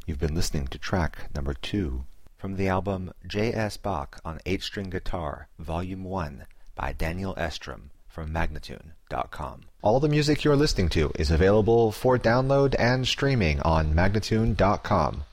You've been listening to track number 2 from the album J.S. Bach on 8-String Guitar, Volume 1 by Daniel Estrom from Magnatune.com. All the music you're listening to is available for download and streaming on Magnatune.com.